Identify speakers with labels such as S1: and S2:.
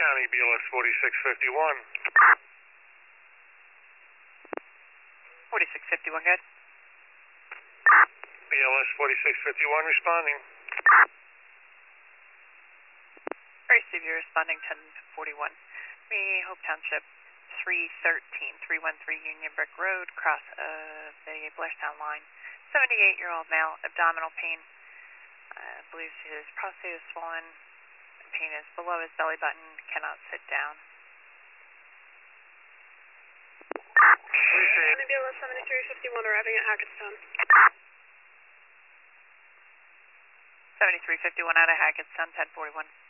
S1: County, BLS 4651.
S2: 4651, good.
S1: BLS 4651 responding.
S2: Very severe, responding 1041. Me, Hope Township, 313 Union Brick Road, cross of the Blairstown line. 78-year-old male, abdominal pain. Believes his prostate is swollen. Pain is below his belly button, cannot sit down.
S3: BLS 7351 arriving at Hackettstown.
S2: 7351 out of Hackettstown, 1041.